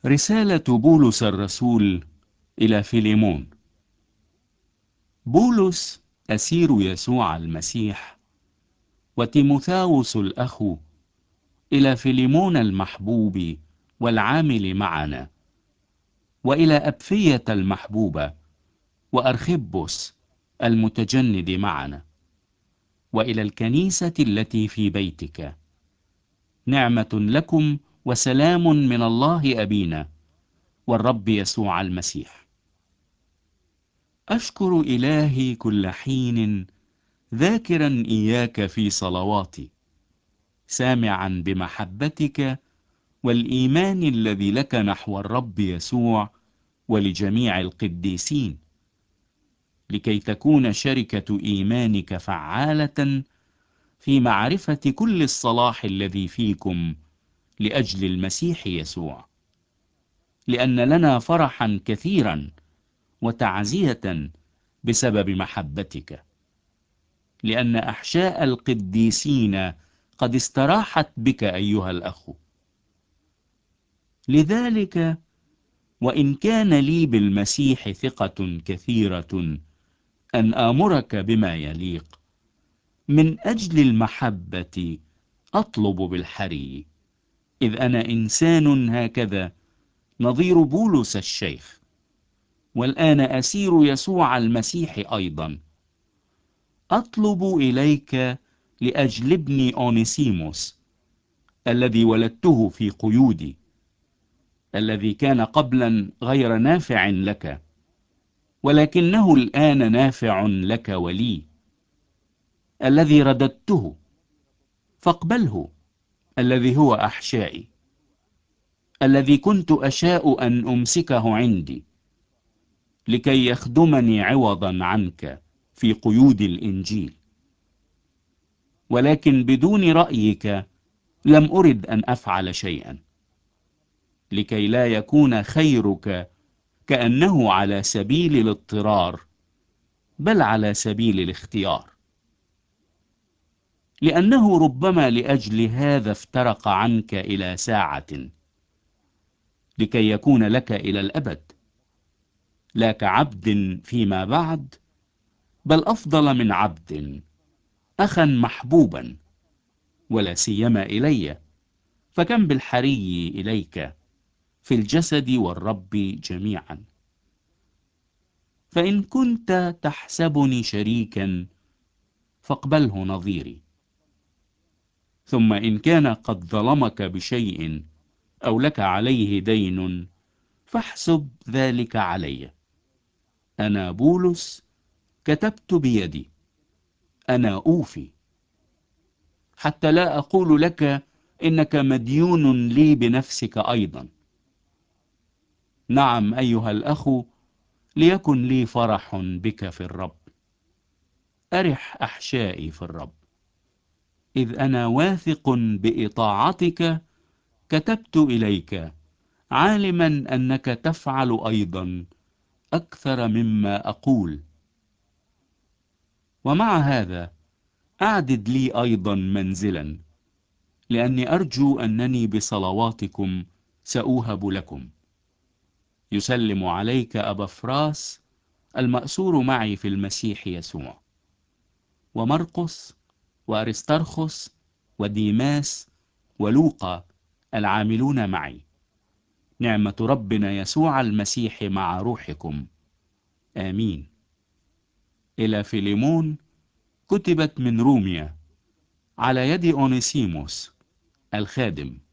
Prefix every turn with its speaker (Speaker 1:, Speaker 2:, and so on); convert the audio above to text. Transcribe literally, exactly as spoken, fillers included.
Speaker 1: رسالة بولس الرسول إلى فيليمون. بولس أسير يسوع المسيح، وتيموثاوس الأخ، إلى فيليمون المحبوب والعامل معنا، وإلى أبفية المحبوبة، وأرخبس المتجند معنا، وإلى الكنيسة التي في بيتك. نعمة لكم وسلام من الله أبينا والرب يسوع المسيح. أشكر إلهي كل حين، ذاكرا إياك في صلواتي، سامعا بمحبتك والإيمان الذي لك نحو الرب يسوع ولجميع القديسين، لكي تكون شركة إيمانك فعالة في معرفة كل الصلاح الذي فيكم لأجل المسيح يسوع، لأن لنا فرحا كثيرا وتعزية بسبب محبتك، لأن أحشاء القديسين قد استراحت بك أيها الأخ. لذلك وإن كان لي بالمسيح ثقة كثيرة أن آمرك بما يليق، من أجل المحبة أطلب بالحري، إذ أنا إنسان هكذا نظير بولس الشيخ، والآن أسير يسوع المسيح أيضا. أطلب إليك لأجل ابني أونيسيموس الذي ولدته في قيودي، الذي كان قبلا غير نافع لك، ولكنه الآن نافع لك ولي، الذي رددته، فاقبله، الذي هو أحشائي، الذي كنت أشاء أن أمسكه عندي، لكي يخدمني عوضا عنك في قيود الإنجيل. ولكن بدون رأيك لم أرد أن أفعل شيئا، لكي لا يكون خيرك كأنه على سبيل الاضطرار، بل على سبيل الاختيار، لأنه ربما لأجل هذا افترق عنك إلى ساعة، لكي يكون لك إلى الأبد، لا كعبد فيما بعد، بل أفضل من عبد، أخا محبوبا، ولا سيما إلي، فكم بالحري إليك في الجسد والرب جميعا. فإن كنت تحسبني شريكا فاقبله نظيري. ثم إن كان قد ظلمك بشيء أو لك عليه دين، فاحسب ذلك علي. أنا بولس كتبت بيدي، أنا أوفي، حتى لا أقول لك إنك مديون لي بنفسك أيضا. نعم أيها الأخ، ليكن لي فرح بك في الرب، أرح أحشائي في الرب، إذ أنا واثق بإطاعتك كتبت إليك، عالما أنك تفعل أيضا أكثر مما أقول. ومع هذا أعدد لي أيضا منزلا، لأني أرجو أنني بصلواتكم سأوهب لكم. يسلم عليك أبا فراس المأسور معي في المسيح يسوع، ومرقس وأرسترخس وديماس ولوقا العاملون معي. نعمة ربنا يسوع المسيح مع روحكم. آمين. إلى فيليمون، كتبت من روميا على يد أونيسيموس الخادم.